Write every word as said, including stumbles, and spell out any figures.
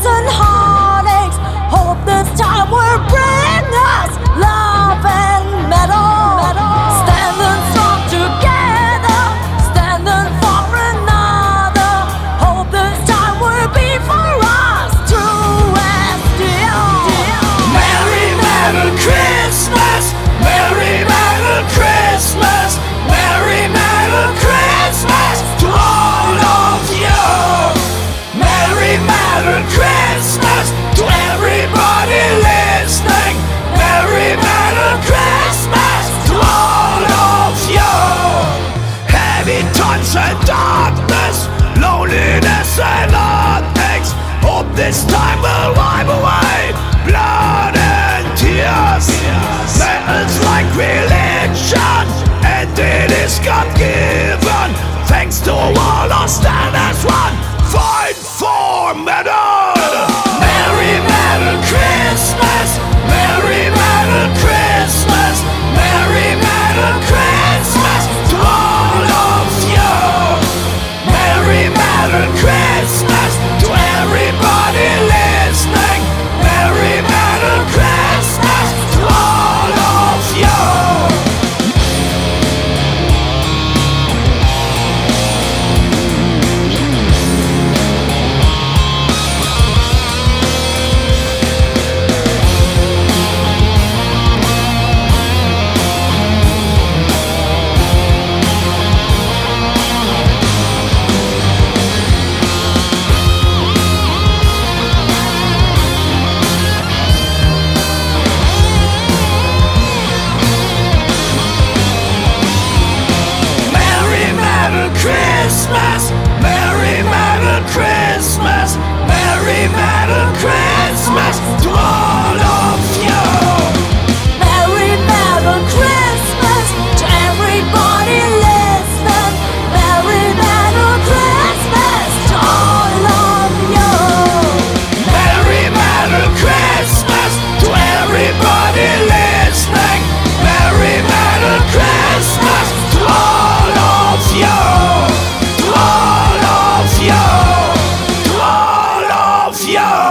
tears and heartaches. Hope this time will bring us love and metal. Standing strong together, standing for another. Hope this time will be for us, true as steel. Merry Metal Christmas, Merry Metal Christmas, Merry Metal Christmas to all of you. Merry Metal Christmas to everybody listening. Merry Metal Christmas to all of you. Heavy touch and darkness, loneliness and heartaches. Hope this time will wipe away blood and tears. Metal's like religion, and it is God-given. Thanks to all our stand as one, fight for metal. Merry Metal Christmas, Merry Metal Christmas, Merry Metal Christmas to all of you. Merry Metal Christmas to everybody listening. Merry Metal Christmas to all of you. Christmas, Merry Metal Christmas, Merry Metal Christmas to all of you. Merry Metal Christmas to everybody listening. Merry Metal Christmas to all of you. Merry Metal Christmas to everybody listening. Merry Metal Christmas to all of you. To all of you, to all of you.